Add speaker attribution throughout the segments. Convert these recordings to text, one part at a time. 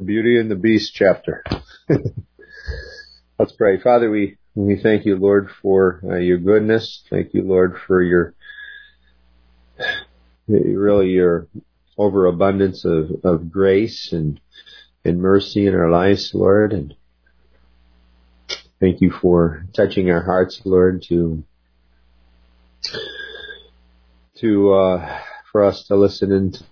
Speaker 1: The Beauty and the Beast chapter. Let's pray. Father, we thank you, Lord, for your goodness. Thank you, Lord, for your overabundance of grace and mercy in our lives, Lord. And thank you for touching our hearts, Lord, for us to listen into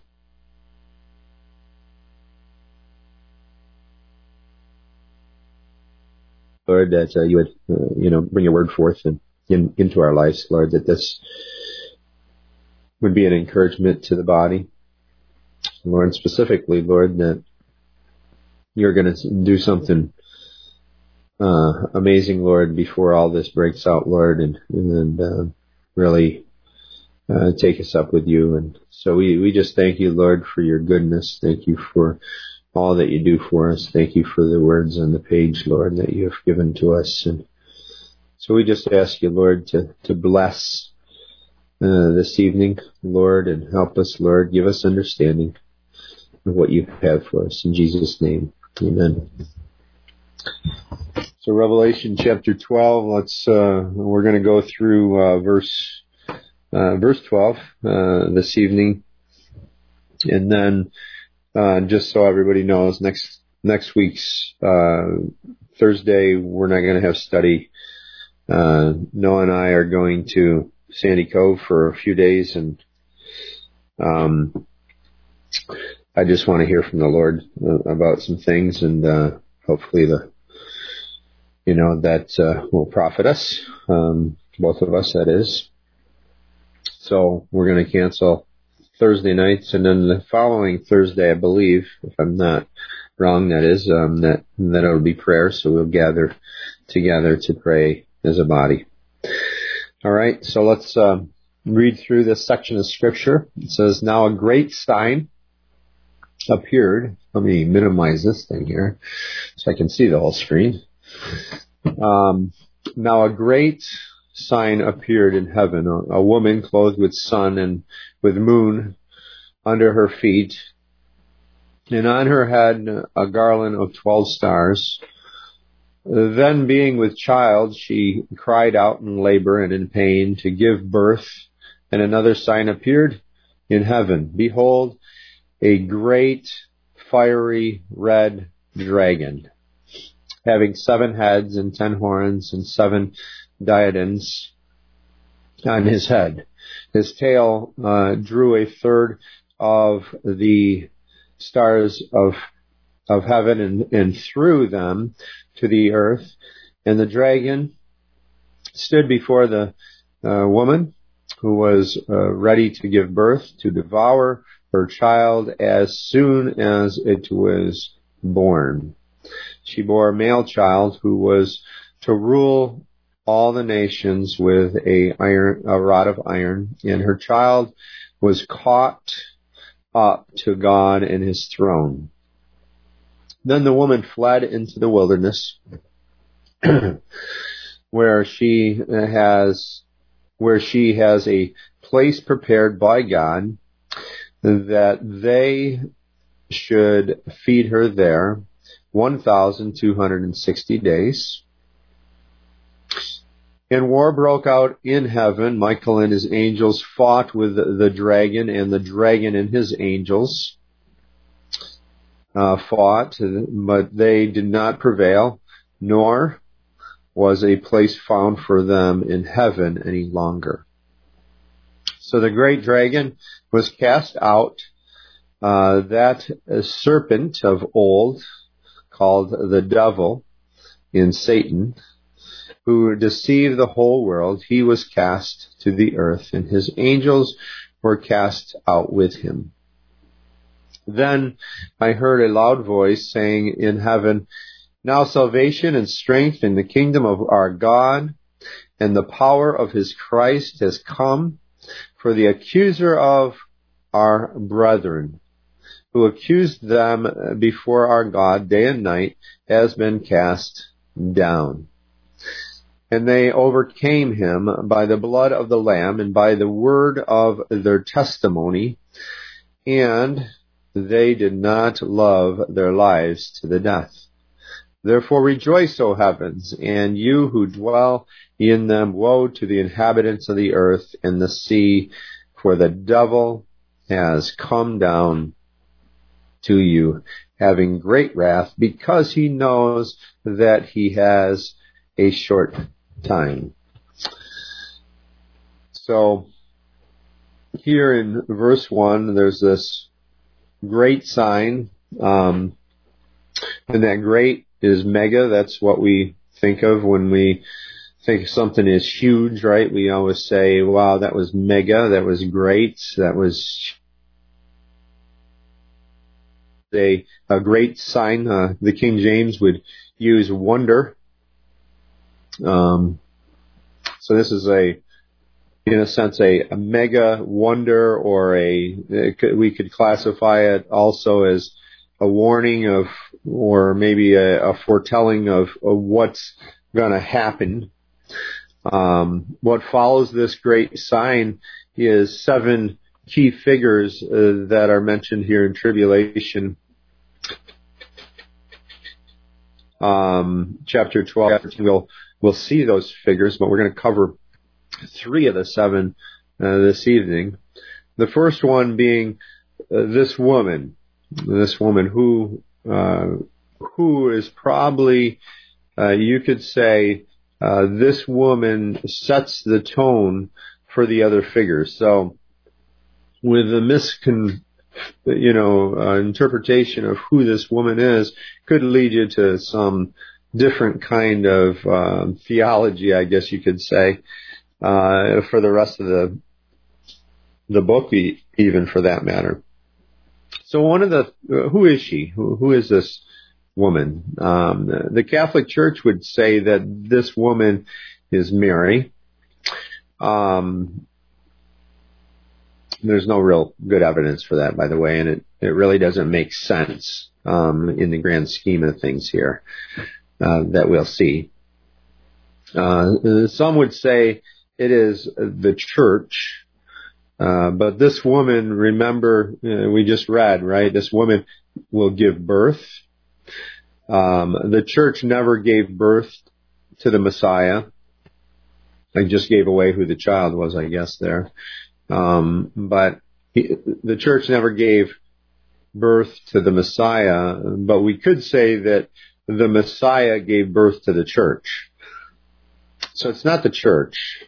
Speaker 1: Lord, that you would, bring your word forth and into our lives, Lord, that this would be an encouragement to the body. Lord, specifically, Lord, that you're going to do something amazing, Lord, before all this breaks out, Lord, and really take us up with you. And so we just thank you, Lord, for your goodness. Thank you for all that you do for us. Thank you for the words on the page, Lord, that you have given to us. And so we just ask you, Lord, to bless this evening, Lord, and help us, Lord. Give us understanding of what you have for us. In Jesus' name, amen. So Revelation chapter 12, we're going to go through verse 12 this evening. And then just so everybody knows, next week's Thursday, we're not going to have study. Noah and I are going to Sandy Cove for a few days, and I just want to hear from the Lord about some things, and hopefully that will profit us, both of us, that is. So we're going to cancel Thursday nights, and then the following Thursday, I believe, if I'm not wrong, that is, that it'll be prayer, so we'll gather together to pray as a body. All right, so let's read through this section of Scripture. It says, "Now a great sign appeared." Let me minimize this thing here so I can see the whole screen. "Now a great sign appeared in heaven, a woman clothed with sun and with moon under her feet, and on her head a garland of 12 stars. Then, being with child, she cried out in labor and in pain to give birth, and another sign appeared in heaven. Behold, a great fiery red dragon, having 7 heads and 10 horns and 7 diadems on his head. His tail drew a third of the stars of heaven and threw them to the earth. And the dragon stood before the woman who was ready to give birth, to devour her child as soon as it was born. She bore a male child who was to rule all the nations with a rod of iron, and her child was caught up to God and his throne. Then the woman fled into the wilderness, where she has a place prepared by God, that they should feed her there 1,260 days. And war broke out in heaven. Michael and his angels fought with the dragon, and the dragon and his angels fought, but they did not prevail, nor was a place found for them in heaven any longer. So the great dragon was cast out, that serpent of old, called the devil and Satan, who deceived the whole world. He was cast to the earth, and his angels were cast out with him. Then I heard a loud voice saying in heaven, "Now salvation and strength in the kingdom of our God and the power of his Christ has come, for the accuser of our brethren, who accused them before our God day and night, has been cast down. And they overcame him by the blood of the Lamb and by the word of their testimony, and they did not love their lives to the death. Therefore rejoice, O heavens, and you who dwell in them. Woe to the inhabitants of the earth and the sea, for the devil has come down to you, having great wrath, because he knows that he has a short time. So, here in verse 1, there's this great sign, and that great is mega. That's what we think of when we think something is huge, right? We always say, wow, that was mega, that was great, that was a great sign. The King James would use wonder. So this is in a sense, a mega wonder, or we could classify it also as a warning of, or maybe a foretelling of what's going to happen. What follows this great sign is 7 key figures that are mentioned here in tribulation. Chapter 12, we'll see those figures, but we're going to cover 3 of the 7 this evening. The first one being this woman who is probably, you could say, this woman sets the tone for the other figures. So, with the interpretation of who this woman is, could lead you to some different kind of theology, I guess you could say, for the rest of the book, even for that matter. So who is she? Who is this woman? The Catholic Church would say that this woman is Mary. There's no real good evidence for that, by the way, and it really doesn't make sense in the grand scheme of things here that we'll see. Some would say it is the church, but this woman, remember, we just read, right? This woman will give birth. The church never gave birth to the Messiah. I just gave away who the child was, I guess, there. But the church never gave birth to the Messiah, but we could say that the Messiah gave birth to the church. So it's not the church,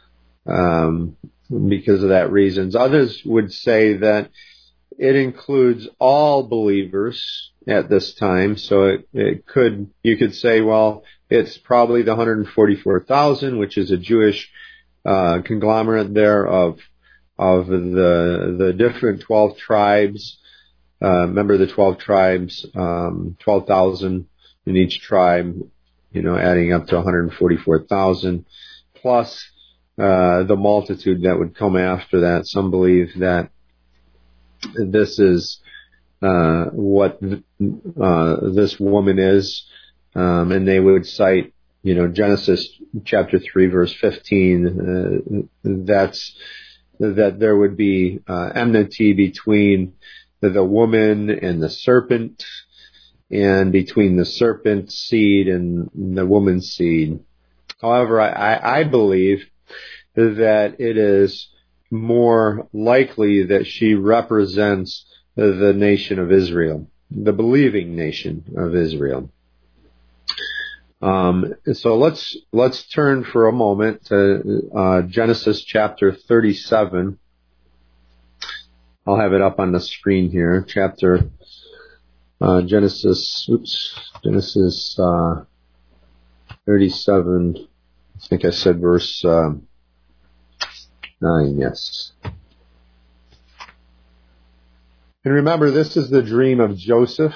Speaker 1: because of that reasons. Others would say that it includes all believers at this time. So you could say, well, it's probably the 144,000, which is a Jewish conglomerate there of the different 12 tribes. Remember the 12 tribes, 12,000 in each tribe, adding up to 144,000, plus the multitude that would come after that. Some believe that this is what this woman is, and they would cite, Genesis chapter 3, verse 15. That there would be enmity between the woman and the serpent, and between the serpent's seed and the woman's seed. However, I believe that it is more likely that she represents the nation of Israel, the believing nation of Israel. So let's turn for a moment to Genesis chapter 37. I'll have it up on the screen here. Genesis 37. I think I said verse 9. Yes. And remember, this is the dream of Joseph.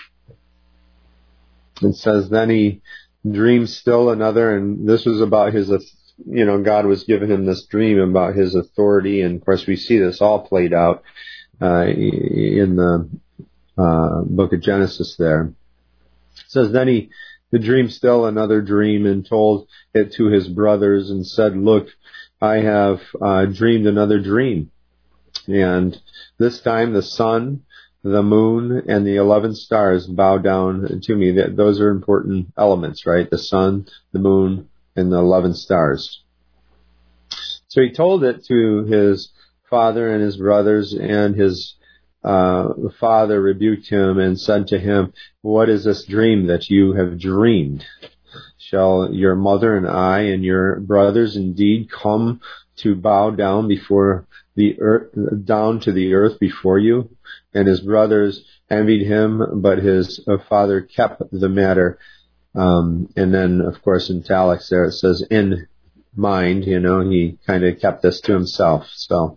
Speaker 1: It says, then he dreamed still another, and this was about his, God was giving him this dream about his authority, and of course we see this all played out in the book of Genesis there. It says, then he dreamed still another dream, and told it to his brothers, and said, look, I have dreamed another dream. And this time the sun the moon, and the 11 stars bow down to me. Those are important elements, right? The sun, the moon, and the 11 stars. So he told it to his father and his brothers, and his father rebuked him and said to him, "What is this dream that you have dreamed? Shall your mother and I and your brothers indeed come to bow down before the earth, down to the earth before you?" And his brothers envied him, but his father kept the matter. And then, of course, in italics there it says in mind. He kind of kept this to himself. So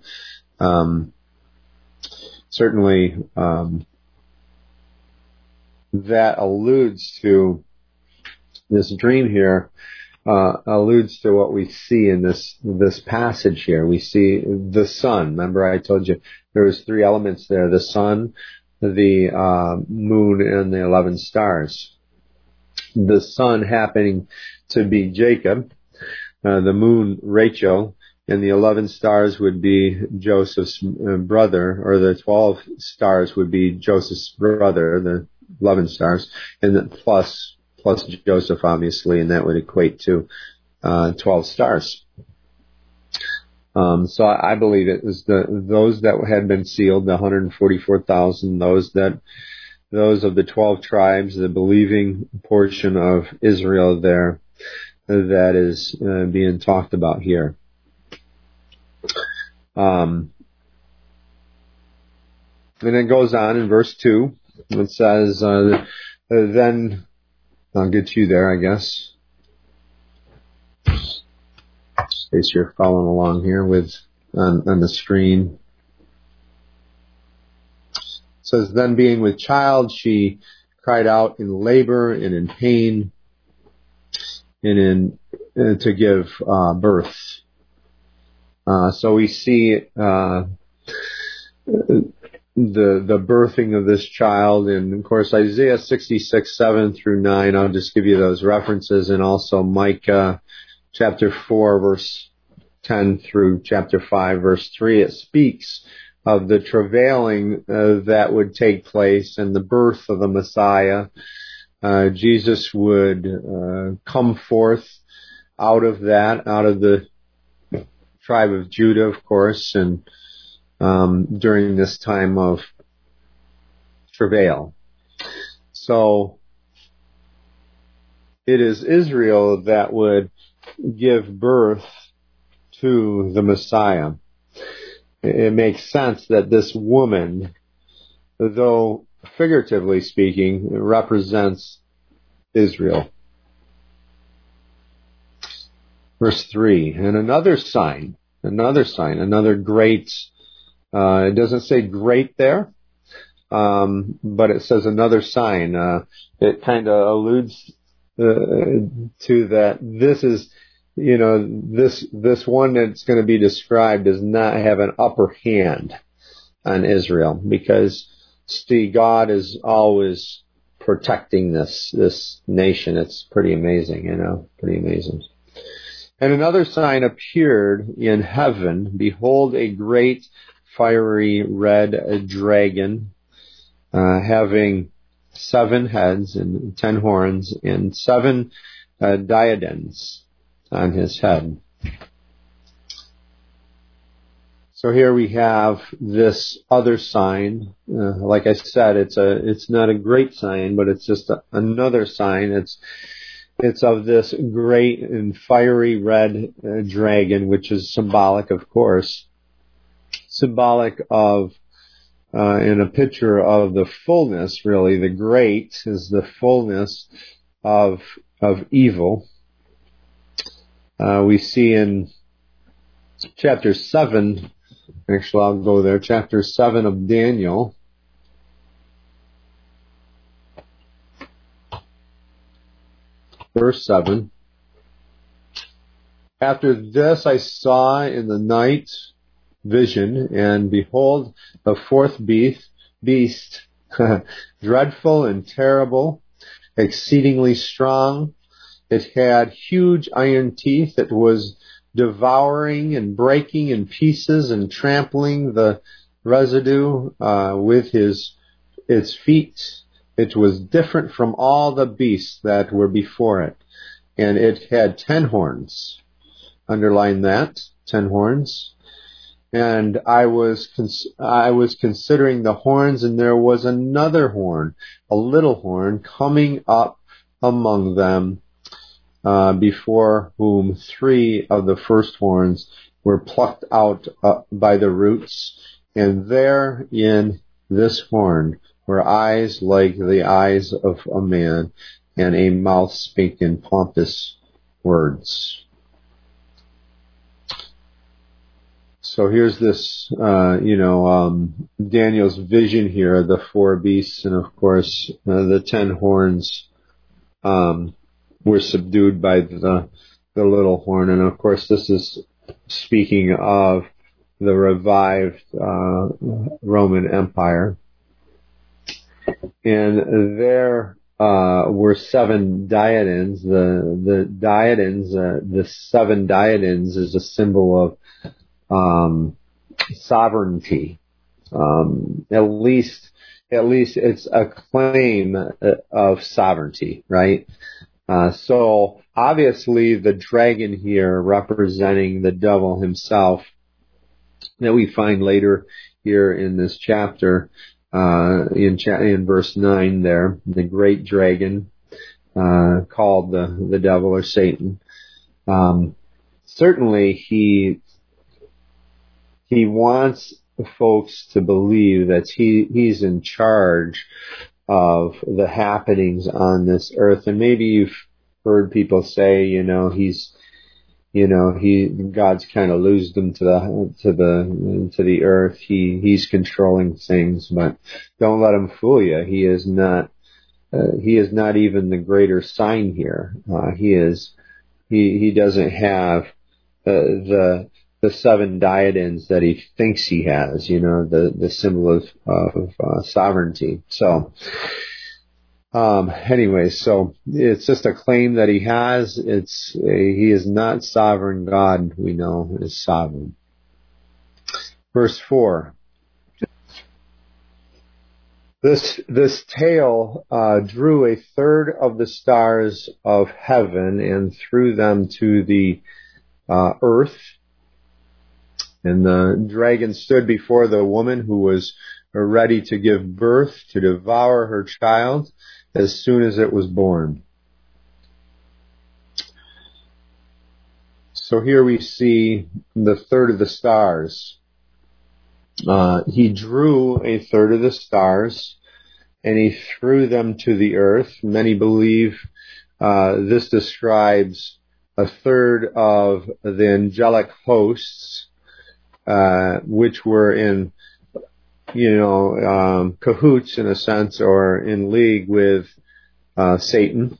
Speaker 1: certainly that alludes to this dream here, alludes to what we see in this passage here. We see the sun. Remember I told you there was 3 elements there: the sun, the moon, and the 11 stars. The sun happening to be Jacob, the moon Rachel, and the 11 stars would be Joseph's brother, or the 12 stars would be Joseph's brother, the 11 stars, and then plus Joseph, obviously, and that would equate to 12 stars. So I believe it was those that had been sealed, the 144,000, those of the 12 tribes, the believing portion of Israel there, that is being talked about here. And it goes on in verse 2. It says, then I'll get you there, I guess. In case you're following along here on the screen. It says, then being with child, she cried out in labor and in pain, and to give birth. So we see the birthing of this child, and of course Isaiah 66, 7 through 9. I'll just give you those references, and also Micah chapter 4 verse 10 through chapter 5 verse 3. It speaks of the travailing that would take place and the birth of the Messiah. Jesus would come forth out of the tribe of Judah, of course, and during this time of travail. So it is Israel that would give birth to the Messiah. It makes sense that this woman, though figuratively speaking, represents Israel. Verse 3, and another great, it doesn't say great there, but it says another sign. It kind of alludes to that this is, this one that's going to be described does not have an upper hand on Israel, because see, God is always protecting this nation. It's pretty amazing, pretty amazing. And another sign appeared in heaven. Behold, a great fiery red dragon, having 7 heads and 10 horns and 7 diadems on his head. So here we have this other sign. Like I said, it's not a great sign, but it's just another sign. It's of this great and fiery red dragon, which is symbolic, of course, of in a picture of the fullness, really. The great is the fullness of evil. We see in chapter 7, actually I'll go there, chapter 7 of Daniel. Verse 7. After this I saw in the night vision, and behold, the 4th beast, dreadful and terrible, exceedingly strong. It had huge iron teeth. It was devouring and breaking in pieces and trampling the residue with his its feet. It was different from all the beasts that were before it. And it had 10 horns. Underline that, 10 horns. And I was considering the horns, and there was another horn, a little horn, coming up among them, before whom 3 of the first horns were plucked out by the roots. And there in this horn were eyes like the eyes of a man, and a mouth speaking pompous words. So here's this, Daniel's vision here, the 4 beasts, and of course, the 10 horns, were subdued by the little horn. And of course, this is speaking of the revived, Roman Empire. And there, were 7 diadems. The diadems, the 7 diadems is a symbol of sovereignty. At least it's a claim of sovereignty, right? So obviously the dragon here representing the devil himself that we find later here in this chapter, in verse 9 there, the great dragon, called the devil or Satan. Certainly he wants folks to believe that he's in charge of the happenings on this earth. And maybe you've heard people say, God's kind of loosed him to the earth. He's controlling things, but don't let him fool you. He is not even the greater sign here. He doesn't have the 7 diadems that he thinks he has, the symbol of sovereignty. So, anyway, so it's just a claim that he has. He is not sovereign. God, we know, is sovereign. Verse 4. This tail drew 1/3 of the stars of heaven and threw them to the earth. And the dragon stood before the woman who was ready to give birth, to devour her child as soon as it was born. So here we see the 1/3 of the stars. He drew 1/3 of the stars and he threw them to the earth. Many believe this describes 1/3 of the angelic hosts, which were in, cahoots in a sense, or in league with Satan.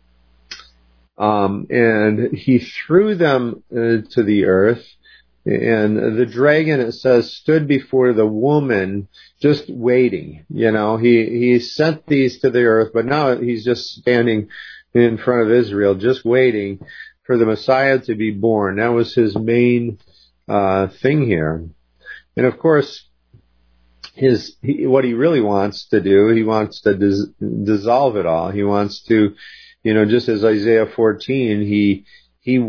Speaker 1: And he threw them to the earth. And the dragon, it says, stood before the woman just waiting. He sent these to the earth, but now he's just standing in front of Israel, just waiting for the Messiah to be born. That was his main thing here. And of course, what he really wants to do, he wants to dissolve it all. He wants to, just as Isaiah 14, he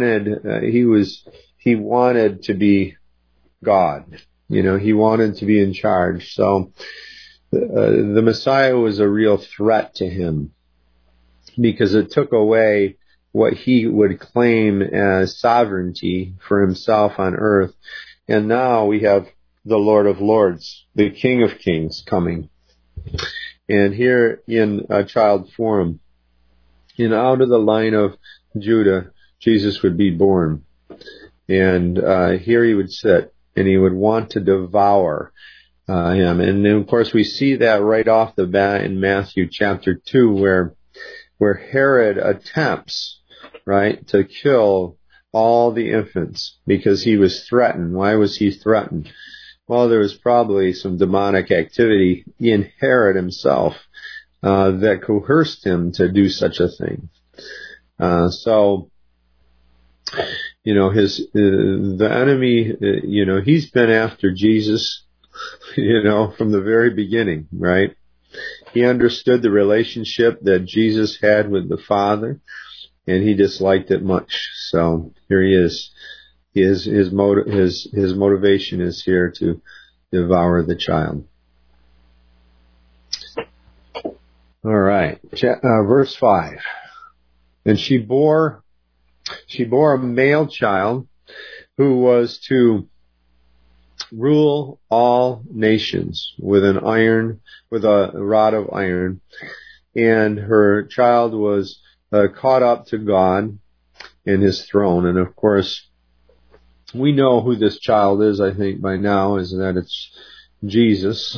Speaker 1: wanted to be God. He wanted to be in charge. So the Messiah was a real threat to him because it took away what he would claim as sovereignty for himself on earth. And now we have the Lord of Lords, the King of Kings coming. And here in a child form, out of the line of Judah, Jesus would be born. And here he would sit, and he would want to devour him. And then, of course, we see that right off the bat in Matthew chapter 2, where Herod attempts, right, to kill all the infants because he was threatened. Why was he threatened? Well, there was probably some demonic activity in Herod himself that coerced him to do such a thing. The enemy, he's been after Jesus, from the very beginning, right? He understood the relationship that Jesus had with the Father, and he disliked it much. So here he is. His motivation is here to devour the child. All right, verse 5. And she bore a male child who was to rule all nations with a rod of iron. And her child was caught up to God in his throne. And of course, we know who this child is, I think, by now, is that it's Jesus.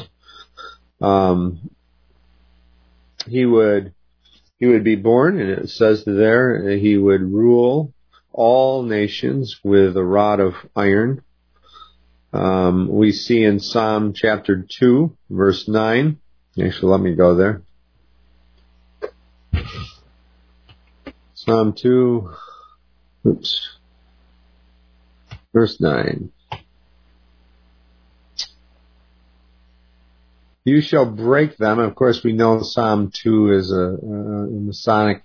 Speaker 1: He would be born, and it says there, he would rule all nations with a rod of iron. We see in Psalm chapter 2, verse 9. Actually, let me go there. Psalm 2, verse 9. You shall break them. Of course, we know Psalm 2 is a Masonic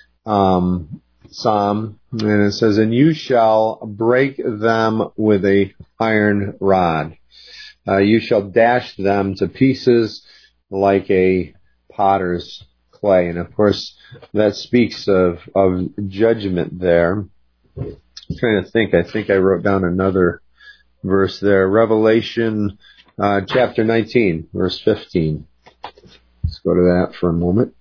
Speaker 1: psalm, and it says, and you shall break them with a iron rod. You shall dash them to pieces like a potter's clay. And of course, that speaks of judgment there. I'm trying to think. I think I wrote down another verse there. Revelation chapter 19, verse 15. Let's go to that for a moment.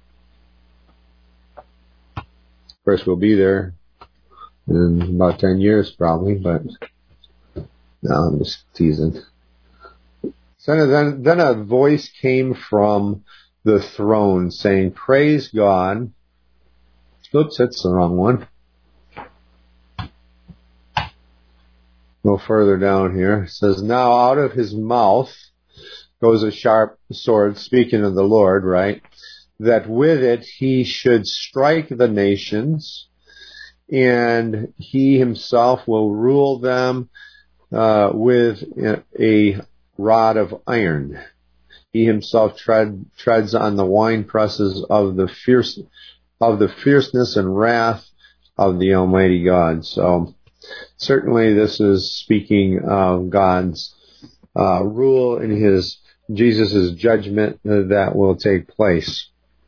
Speaker 1: Of course, we'll be there in about 10 years probably, but no, I'm just teasing. So then a voice came from the throne saying, praise God. Oops, that's the wrong one. Go further down here. It says, now out of his mouth goes a sharp sword, speaking of the Lord, right? That with it he should strike the nations, and he himself will rule them with a rod of iron. He himself treads on the wine presses of the fierceness and wrath of the Almighty God. So certainly this is speaking of God's rule in Jesus' judgment that will take place.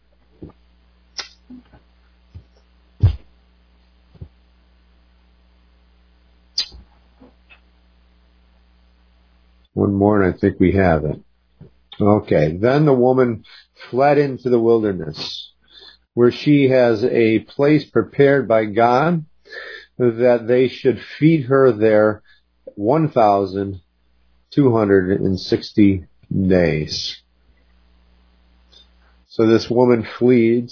Speaker 1: One more, and I think we have it. Okay. Then the woman fled into the wilderness, where she has a place prepared by God, that they should feed her there 1,260 days. So this woman fled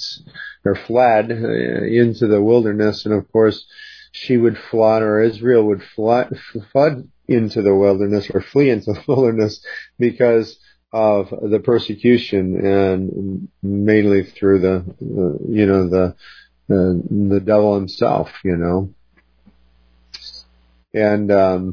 Speaker 1: into the wilderness, and of course she would flood, or Israel would flood into the wilderness, or flee into the wilderness, because of the persecution, and mainly through the devil himself, and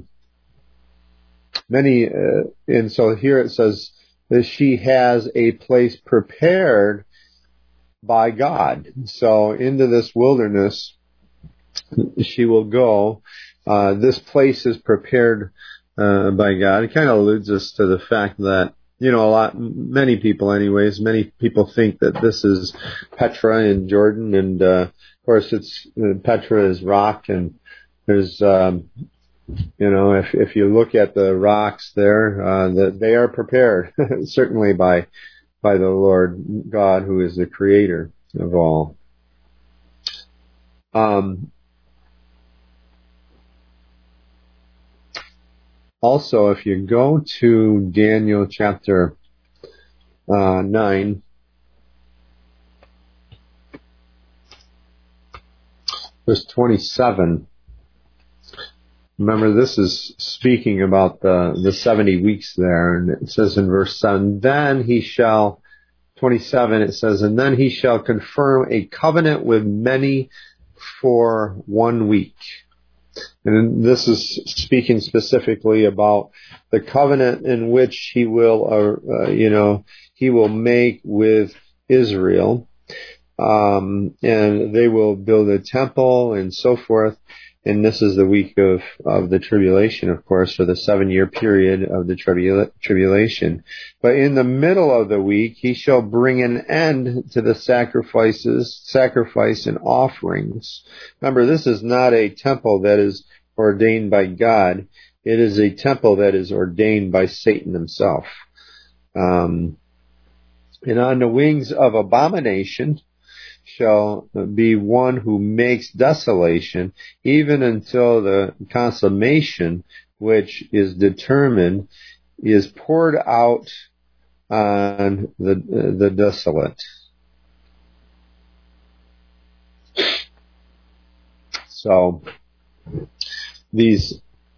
Speaker 1: and so here it says that she has a place prepared by God. So into this wilderness she will go. This place is prepared by God. It kind of alludes us to the fact that, many people think that this is Petra in Jordan, and of course Petra is rock, and there's if you look at the rocks there, that they are prepared certainly by the Lord God, who is the creator of all. Also, if you go to Daniel chapter 9, verse 27, remember this is speaking about the 70 weeks there, and it says in verse 7, then he shall confirm a covenant with many for 1 week. And this is speaking specifically about the covenant in which he will, he will make with Israel. And they will build a temple and so forth. And this is the week of the tribulation, of course, for the 7-year period of the tribulation. But in the middle of the week, he shall bring an end to the sacrifice and offerings. Remember, this is not a temple that is ordained by God. It is a temple that is ordained by Satan himself. And on the wings of abomination shall be one who makes desolation, even until the consummation which is determined is poured out on the desolate. So these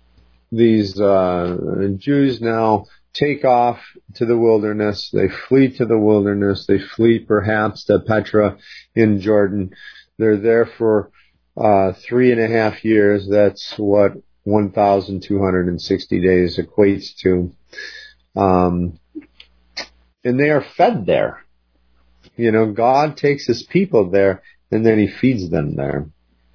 Speaker 1: Jews now take off to the wilderness. They flee to the wilderness. They flee perhaps to Petra in Jordan. They're there for 3.5 years. That's what 1,260 days equates to. And they are fed there. God takes his people there and then he feeds them there.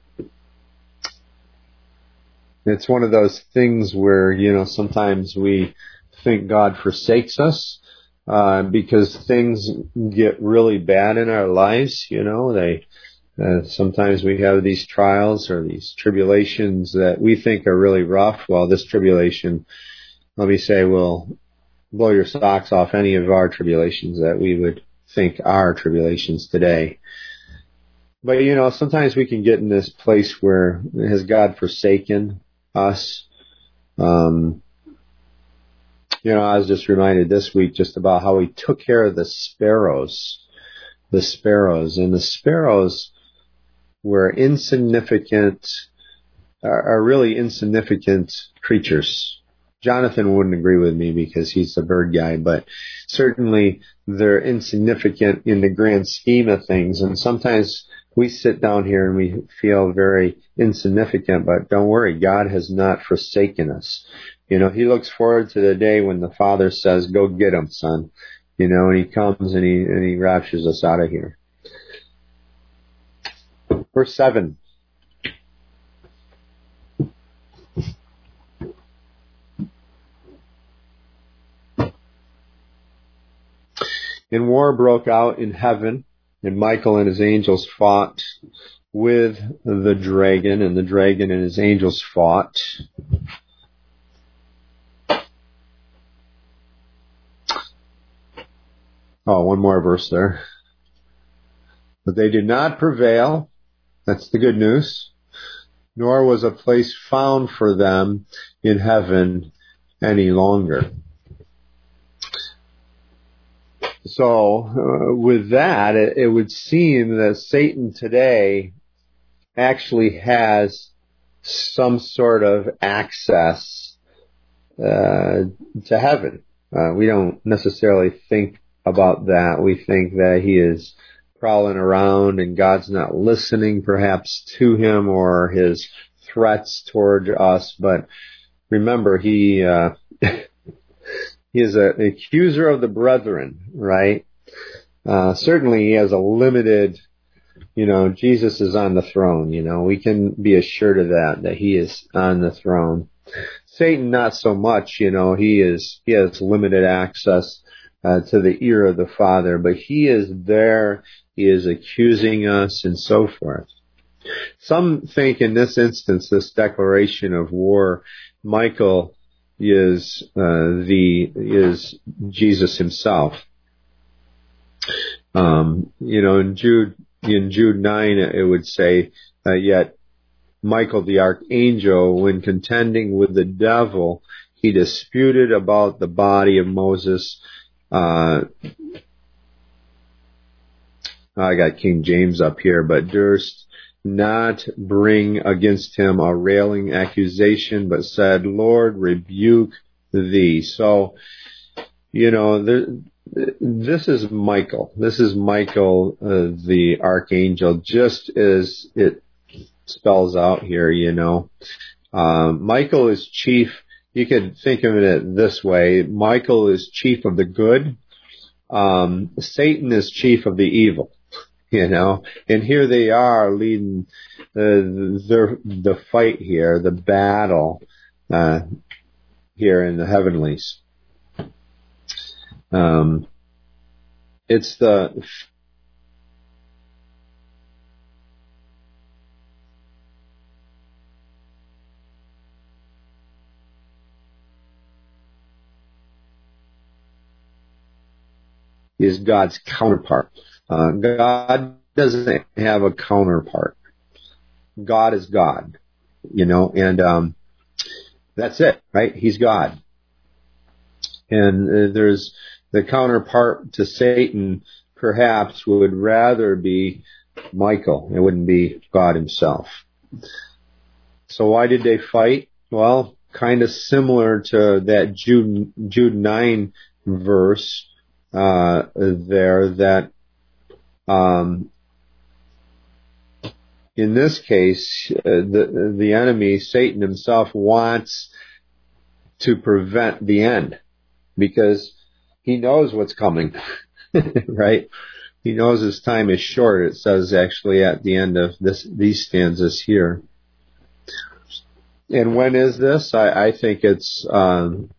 Speaker 1: It's one of those things where, sometimes we think God forsakes us, because things get really bad in our lives. Sometimes we have these trials or these tribulations that we think are really rough. Well, this tribulation, let me say, will blow your socks off any of our tribulations that we would think are tribulations today. But, sometimes we can get in this place where has God forsaken us? I was just reminded this week just about how he took care of the sparrows. And the sparrows were are really insignificant creatures. Jonathan wouldn't agree with me because he's a bird guy, but certainly they're insignificant in the grand scheme of things. And sometimes we sit down here and we feel very insignificant, but don't worry, God has not forsaken us. He looks forward to the day when the Father says, go get him, son. And he comes and he raptures us out of here. Verse 7. And war broke out in heaven, and Michael and his angels fought with the dragon, and the dragon and his angels fought. Oh, one more verse there. But they did not prevail. That's the good news. Nor was a place found for them in heaven any longer. So, with that, it would seem that Satan today actually has some sort of access to heaven. We don't necessarily think about that. We think that he is prowling around and God's not listening perhaps to him or his threats toward us. But remember, he is an accuser of the brethren, right? Certainly he has a limited, Jesus is on the throne, we can be assured of that he is on the throne. Satan, not so much, he has limited access to the ear of the Father, but he is there, he is accusing us and so forth. Some think in this instance, this declaration of war, Michael is Jesus himself. In Jude 9, it would say, yet Michael the archangel, when contending with the devil, he disputed about the body of Moses. I got King James up here, but durst not bring against him a railing accusation, but said, Lord, rebuke thee. So, this is Michael. This is Michael, the archangel, just as it spells out here, Michael is chief. You could think of it this way. Michael is chief of the good. Satan is chief of the evil, and here they are leading the fight here, the battle, here in the heavenlies. It's is God's counterpart. God doesn't have a counterpart. God is God, and that's it, right? He's God. And there's the counterpart to Satan, perhaps would rather be Michael. It wouldn't be God himself. So why did they fight? Well, kind of similar to that Jude 9 verse there, that in this case, the enemy, Satan himself, wants to prevent the end, because he knows what's coming, right? He knows his time is short. It says actually at the end of these stanzas here. And when is this? I think it's, the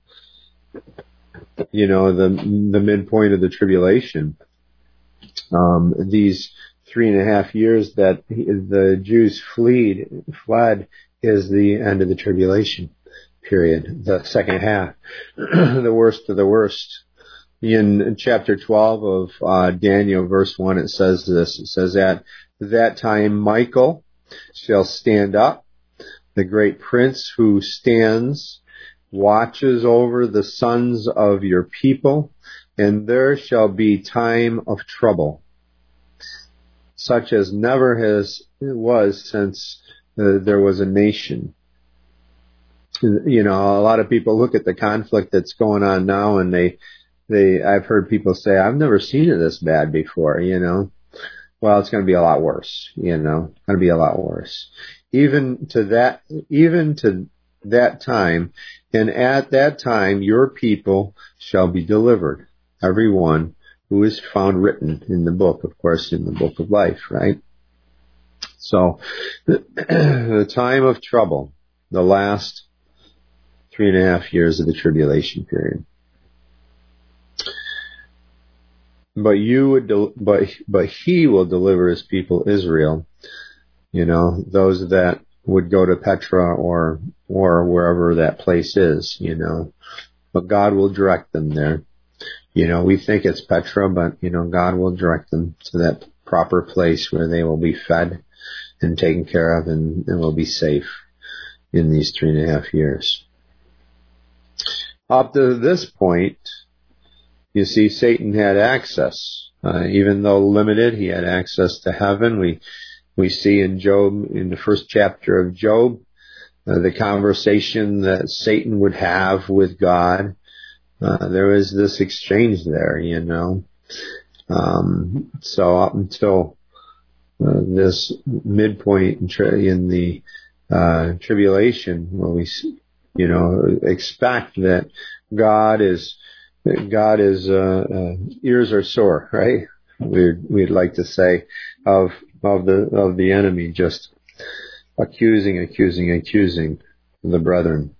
Speaker 1: midpoint of the tribulation. These 3.5 years that the Jews fled is the end of the tribulation period, the second half, the worst of the worst. In chapter 12 of Daniel, verse 1, it says this. It says, at that time Michael shall stand up, the great prince who stands, watches over the sons of your people, and there shall be time of trouble, such as never was since there was a nation. A lot of people look at the conflict that's going on now, and I've heard people say, I've never seen it this bad before, Well, it's going to be a lot worse, going to be a lot worse. Even to that time, and at that time your people shall be delivered, every one who is found written in the book, of course, in the book of life, right? So, the time of trouble, the last 3.5 years of the tribulation period. But he will deliver his people Israel, those that would go to Petra or wherever that place is, but God will direct them there. We think it's Petra, but, God will direct them to that proper place where they will be fed and taken care of and will be safe in these 3.5 years. Up to this point, you see, Satan had access. Even though limited, he had access to heaven. We see in Job, in the first chapter of Job, the conversation that Satan would have with God. There was this exchange there, So up until this midpoint in the tribulation, where we, expect that God is ears are sore, right? We'd like to say of the enemy, just accusing the brethren.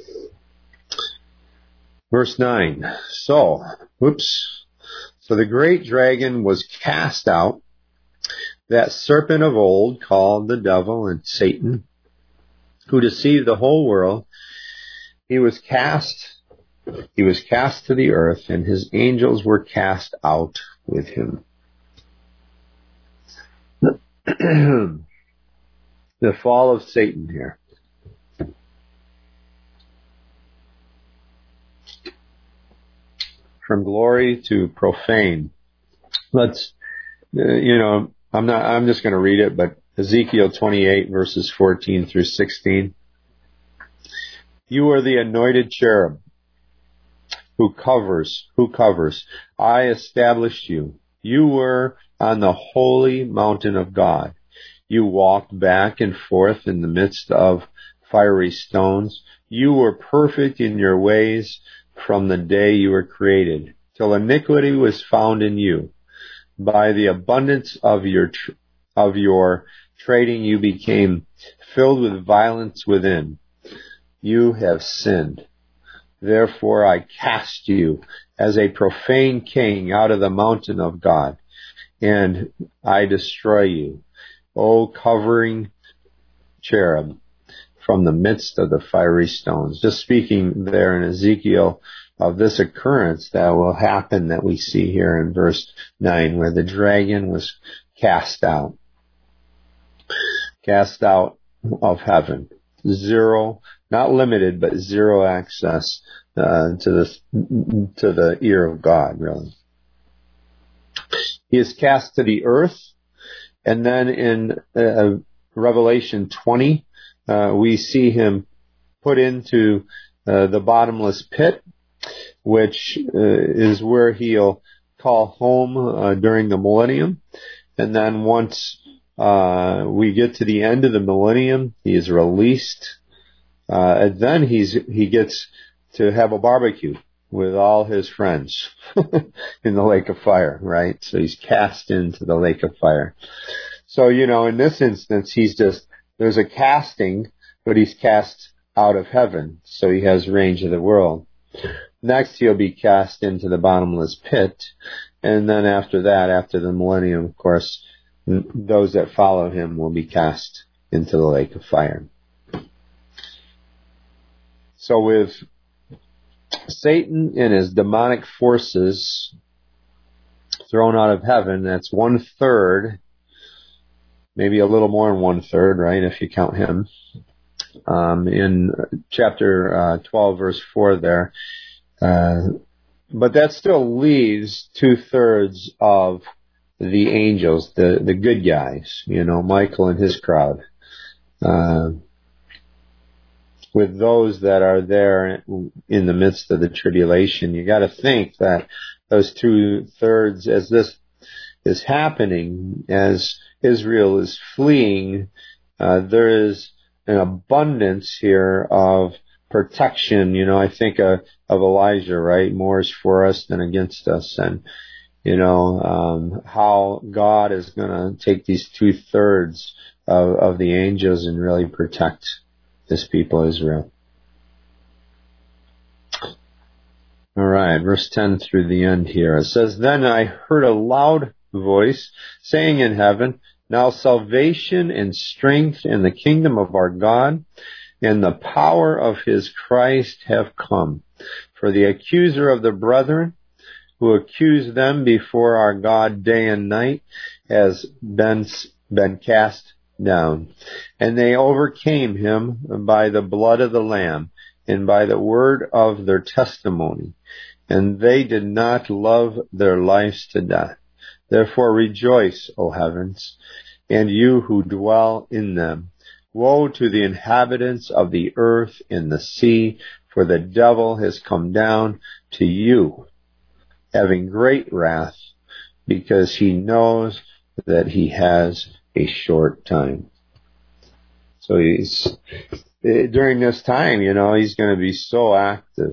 Speaker 1: Verse 9. So the great dragon was cast out, that serpent of old called the devil and Satan, who deceived the whole world. He was cast to the earth, and his angels were cast out with him. The fall of Satan here. From glory to profane. Let's, I'm just going to read it, but Ezekiel 28 verses 14 through 16. You are the anointed cherub who covers. I established you. You were on the holy mountain of God. You walked back and forth in the midst of fiery stones. You were perfect in your ways from the day you were created, till iniquity was found in you. By the abundance of your trading, you became filled with violence within. You have sinned. Therefore I cast you as a profane king out of the mountain of God, and I destroy you, O covering cherub, from the midst of the fiery stones. Just speaking there in Ezekiel of this occurrence that will happen that we see here in verse 9, where the dragon was cast out of heaven. Zero, not limited, but zero access to the ear of God, really. He is cast to the earth, and then in Revelation 20, we see him put into the bottomless pit, which is where he'll call home during the millennium. And then once we get to the end of the millennium, he is released. And then he gets to have a barbecue with all his friends in the lake of fire, right? So he's cast into the lake of fire. So, in this instance, there's a casting, but he's cast out of heaven, so he has range of the world. Next, he'll be cast into the bottomless pit, and then after that, after the millennium, of course, those that follow him will be cast into the lake of fire. So with Satan and his demonic forces thrown out of heaven, that's 1/3, maybe a little more than 1/3, right, if you count him. In chapter 12, verse 4 there. But that still leaves 2/3 of the angels, the good guys, Michael and his crowd. With those that are there in the midst of the tribulation, you got to think that those 2/3, as this is happening, as Israel is fleeing, there is an abundance here of protection. I think of Elijah, right? More is for us than against us. And, how God is going to take these 2/3 of the angels and really protect this people, Israel. All right, verse 10 through the end here. It says, Then I heard a loud voice saying in heaven, Now salvation and strength in the kingdom of our God and the power of his Christ have come. For the accuser of the brethren, who accused them before our God day and night, has been cast down. And they overcame him by the blood of the Lamb and by the word of their testimony. And they did not love their lives to death. Therefore rejoice, O heavens, and you who dwell in them. Woe to the inhabitants of the earth and the sea, for the devil has come down to you, having great wrath, because he knows that he has a short time. So during this time, he's going to be so active,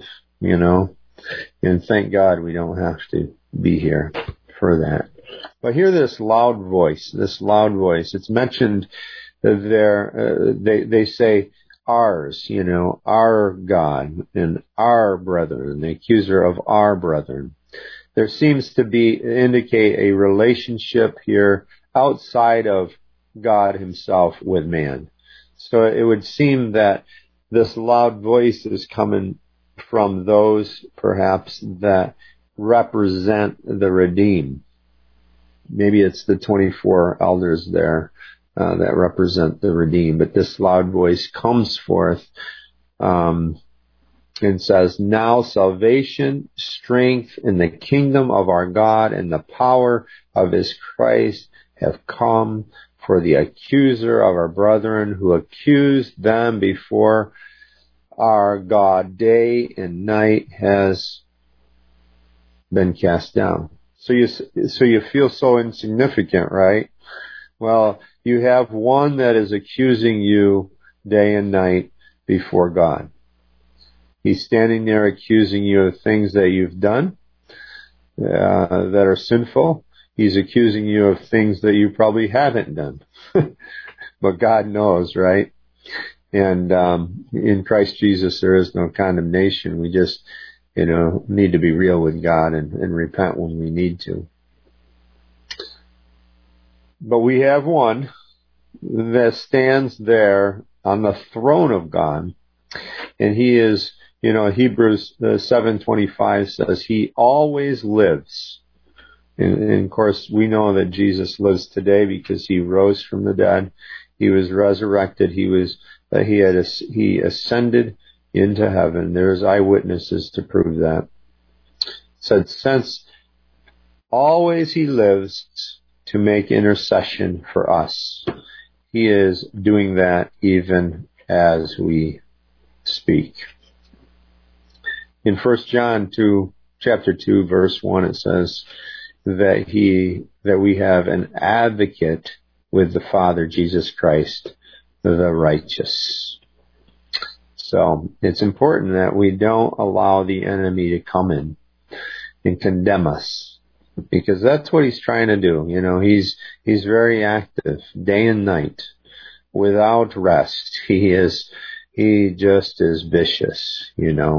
Speaker 1: and thank God we don't have to be here for that. But hear this loud voice, it's mentioned there, they say ours, our God and our brethren, the accuser of our brethren. There seems to indicate a relationship here outside of God himself with man. So it would seem that this loud voice is coming from those perhaps that represent the redeemed. Maybe it's the 24 elders there that represent the redeemed, but this loud voice comes forth and says, Now salvation, strength in the kingdom of our God and the power of his Christ have come. For the accuser of our brethren who accused them before our God day and night has been cast down. So you feel so insignificant, right? Well, you have one that is accusing you day and night before God. He's standing there accusing you of things that you've done that are sinful. He's accusing you of things that you probably haven't done. But God knows, right? And in Christ Jesus, there is no condemnation. We just, need to be real with God and repent when we need to. But we have one that stands there on the throne of God, and he is, Hebrews 7:25 says he always lives. And of course, we know that Jesus lives today because he rose from the dead. He was resurrected. He ascended into heaven. There's eyewitnesses to prove that. It said, since always he lives to make intercession for us, he is doing that even as we speak. In 1 John 2, chapter 2, verse 1, it says that we have an advocate with the Father, Jesus Christ, the righteous. So it's important that we don't allow the enemy to come in and condemn us, because that's what he's trying to do. He's very active day and night without rest. He just is vicious,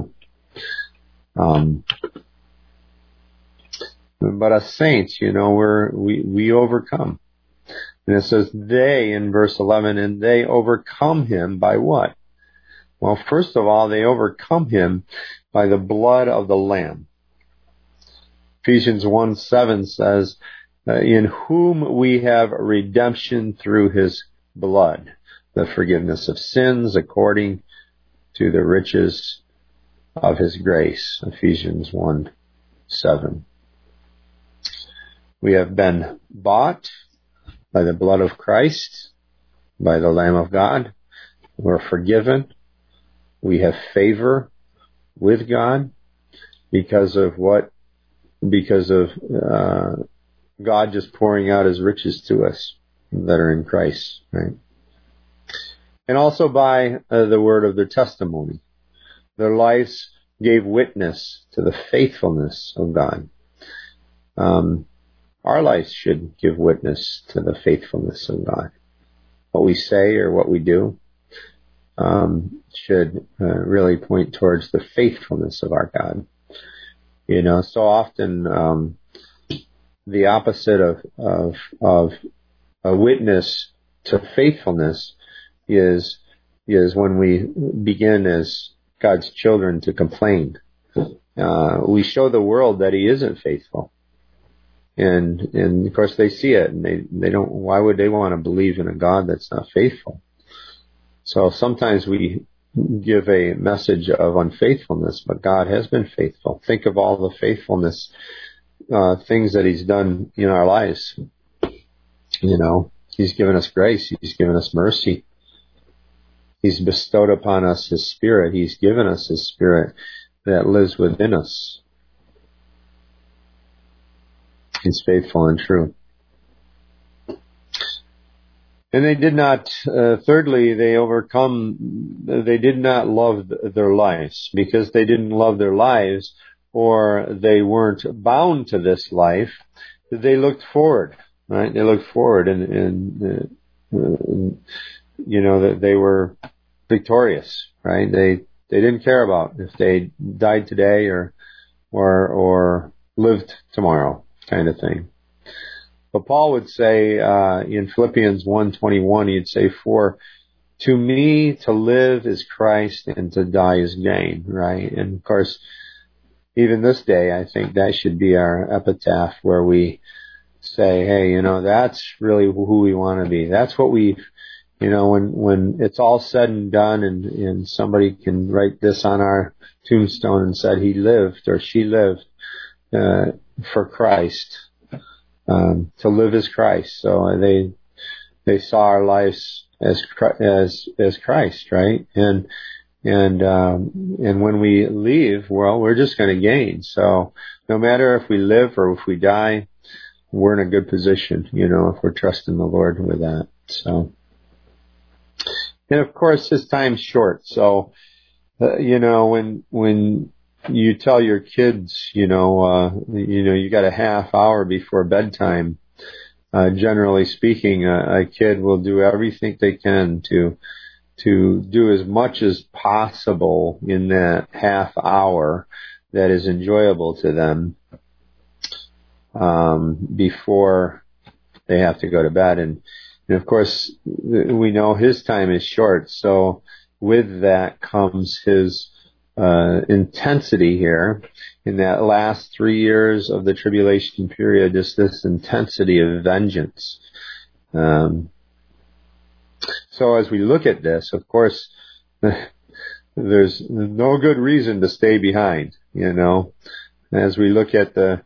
Speaker 1: But as saints, we overcome. And it says they, in verse 11, and they overcome him by what? Well, first of all, they overcome him by the blood of the Lamb. Ephesians 1:7 says, in whom we have redemption through his blood, the forgiveness of sins according to the riches of his grace. Ephesians 1:7. We have been bought by the blood of Christ, by the Lamb of God. We're forgiven. We have favor with God because of God just pouring out his riches to us that are in Christ, right? And also by the word of their testimony. Their lives gave witness to the faithfulness of God. Our lives should give witness to the faithfulness of God. What we say or what we do should really point towards the faithfulness of our God. So often the opposite of a witness to faithfulness is when we begin as God's children to complain. We show the world that he isn't faithful. And of course they see it, and they don't, why would they want to believe in a God that's not faithful? So sometimes we give a message of unfaithfulness, but God has been faithful. Think of all the faithfulness, things that he's done in our lives. He's given us grace. He's given us mercy. He's bestowed upon us his Spirit. He's given us his Spirit that lives within us. He's faithful and true. And they did not, thirdly, they did not love their lives. Because they didn't love their lives, or they weren't bound to this life, they looked forward, right? They looked forward and that they were victorious, right? They didn't care about if they died today or lived tomorrow, kind of thing. But Paul would say in Philippians 1:21, he'd say, "For to me to live is Christ and to die is gain," right? And of course, even this day, I think that should be our epitaph, where we say, hey, that's really who we want to be. That's what we, when it's all said and done, and somebody can write this on our tombstone and said he lived or she lived for Christ. To live as Christ. So they saw our lives as Christ, right? And when we leave, well, we're just going to gain. So no matter if we live or if we die, we're in a good position, if we're trusting the Lord with that. So, and of course, his time's short. So, when you tell your kids, you got a half hour before bedtime, generally speaking, a kid will do everything they can to do as much as possible in that half hour that is enjoyable to them, before they have to go to bed. And of course, we know his time is short. So with that comes his intensity here in that last 3 years of the tribulation period, just this intensity of vengeance. So as we look at this, of course, there's no good reason to stay behind, as we look at the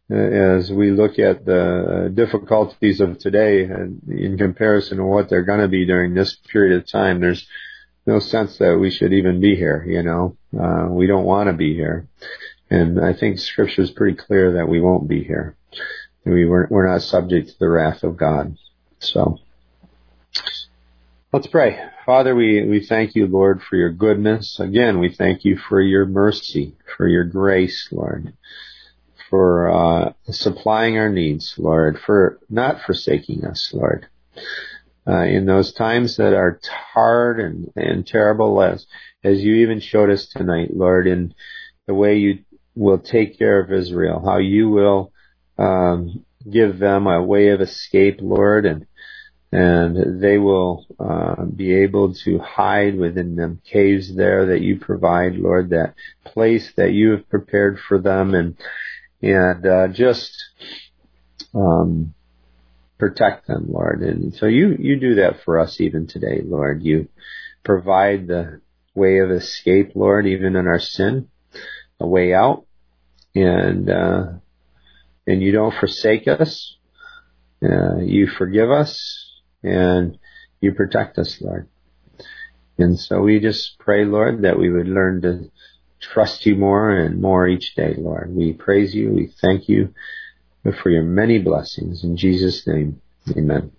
Speaker 1: difficulties of today, and in comparison to what they're going to be during this period of time, there's no sense that we should even be here. We don't want to be here, and I think Scripture is pretty clear that we won't be here. We're not subject to the wrath of God. So let's pray. Father, we thank you, Lord, for your goodness. Again, we thank you for your mercy, for your grace, Lord, for supplying our needs, Lord, for not forsaking us, Lord. In those times that are hard and terrible, as you even showed us tonight, Lord, in the way you will take care of Israel, how you will give them a way of escape, Lord, and they will be able to hide within them caves there that you provide, Lord, that place that you have prepared for them, and just protect them, Lord. And so you do that for us even today, Lord. You provide the way of escape, Lord, even in our sin, a way out, and you don't forsake us. You forgive us, and you protect us, Lord. And so we just pray, Lord, that we would learn to trust you more and more each day, Lord. We praise you. We thank you for your many blessings. In Jesus' name, amen.